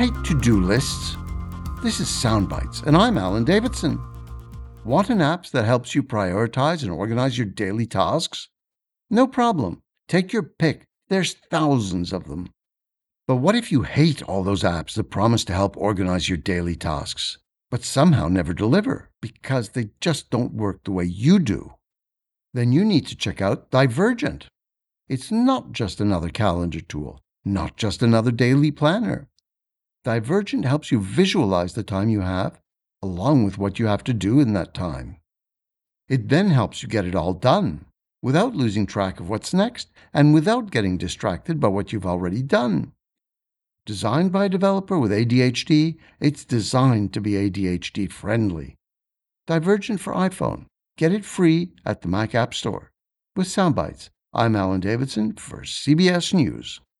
hate to-do lists. This is Soundbites, and I'm Alan Davidson. Want an app that helps you prioritize and organize your daily tasks? No problem. Take your pick. There's thousands of them. But what if you hate all those apps that promise to help organize your daily tasks, but somehow never deliver because they just don't work the way you do? Then you need to check out Divergent. It's not just another calendar tool, not just another daily planner. Divergent helps you visualize the time you have, along with what you have to do in that time. It then helps you get it all done, without losing track of what's next, and without getting distracted by what you've already done. Designed by a developer with ADHD, it's designed to be ADHD friendly. Divergent for iPhone. Get it free at the Mac App Store. With Soundbites, I'm Alan Davidson for CBS News.